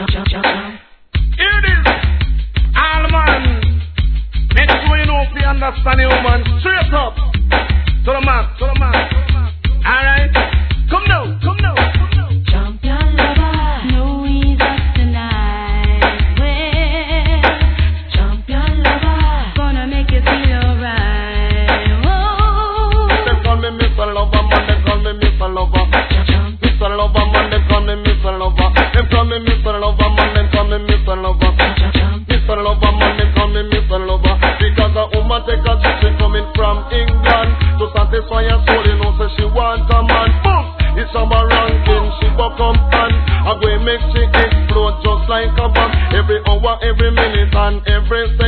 Here it is. All man. Make sure you know if you understand you, man. Straight up. To the man, to the man. Alright? Come now, come now. Champion lover, no ease tonight. Well, champion lover, gonna make you feel alright. Oh. They call me Mr. Lover, man. They call me Mr. Lover. Mr. Lover, man. They call me Mr. Lover. They call me Mr. Lover, man. They call me Mr. Lover. Mr. Lover, man. They call me Mr. Lover. Because a woman take a trip, she coming from England to satisfy her soul. You know, so she want a man. Boom! It's a ranking, she buck up and I'm going to make she explode just like a bomb. Every hour, every minute and every second.